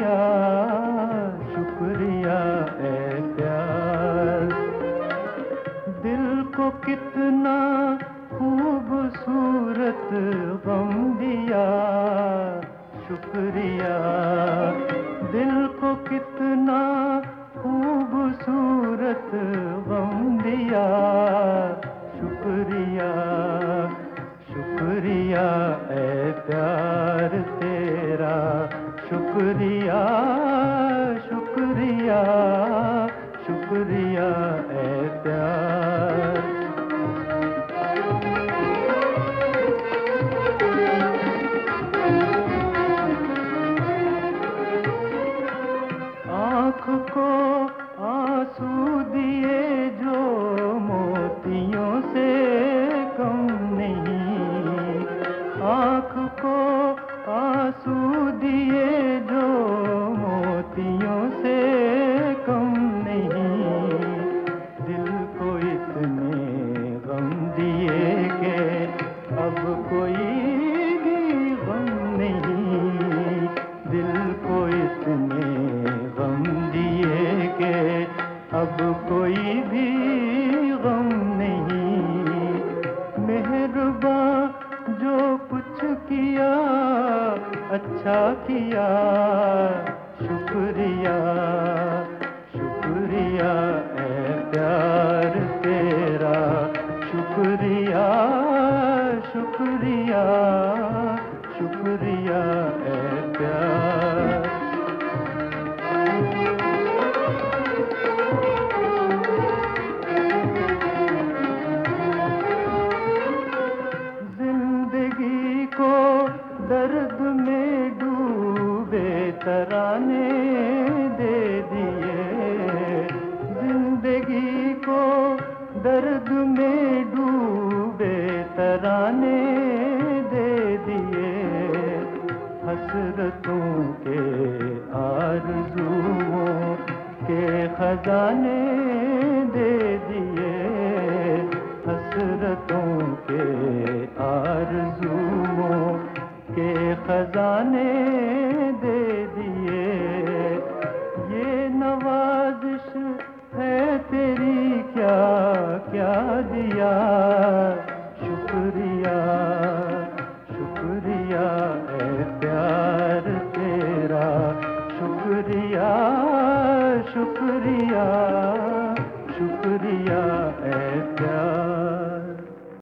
शुक्रिया शुक्रिया ए प्यार। दिल को कितना खूबसूरत गम दिया शुक्रिया। दिल को कितना खूबसूरत गम दिया शुक्रिया शुक्रिया ए प्यार तेरा शुक्रिया शुक्रिया शुक्रिया ए प्यार। आँख को आंसू दिए जो मोतियों से कम नहीं। आँख को आंसू दिए जो मोतियों से कम नहीं। दिल को इतने गम दिए कि अब कोई भी गम नहीं। दिल को इतने गम दिए कि अब कोई भी गम नहीं। मेहरबान जो कुछ किया अच्छा किया शुक्रिया शुक्रिया ए प्यार तेरा शुक्रिया शुक्रिया शुक्रिया ए प्यार। जिंदगी को दर्द में डूबे तराने दे दिए। जिंदगी को दर्द में डूबे तराने दे दिए। हसरतों के आरज़ुओं के खजाने दे दिए। हसरतों के आरज़ुओं के खजाने दे दिए। ये नवाज़िश है तेरी क्या क्या दिया शुक्रिया शुक्रिया ए प्यार तेरा शुक्रिया शुक्रिया।